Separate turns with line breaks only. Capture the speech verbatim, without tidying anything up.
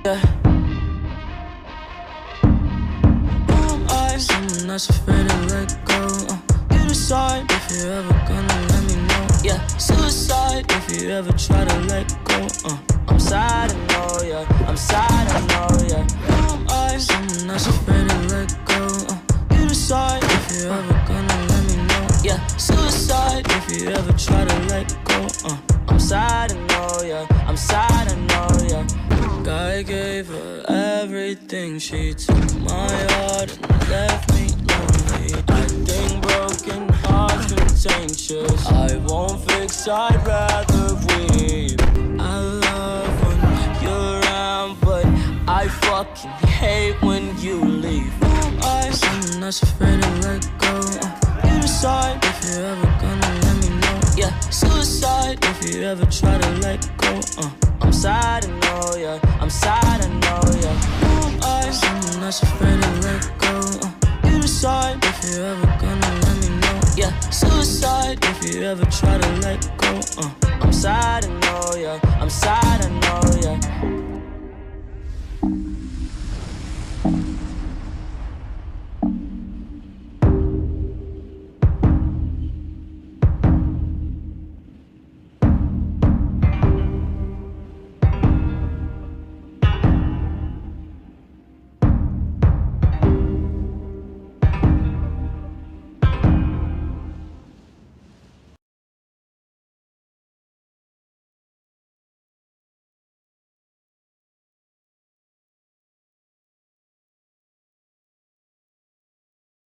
Yeah. Who am I? Someone that's afraid to let go. uh, You decide if you're ever gonna let me know. Yeah, suicide if you ever try to let go. uh, I'm sad, I know, yeah. I'm sad, I know, yeah. Who am I? Someone that's afraid to let go. uh, You decide if you're ever gonna let me know. Yeah, suicide if you ever try to let go. uh, I'm sad, I know, yeah. I'm sad, I know, yeah. I gave her everything. She took my heart and left me lonely. I think broken hearts contentious. I won't fix, I'd rather weep. I love when you're around, but I fucking hate when you leave. Who am I? Someone that's afraid to let go. uh, You decide if you're ever gonna let me know. Yeah, suicide if you ever try to let go. uh, I'm sad, I know, yeah. I'm sad, I know, yeah. Who am I? Someone that's afraid to let go. uh, You decide if you're ever gonna let me know. Yeah, suicide if you ever try to let go. uh, I'm sad, I know.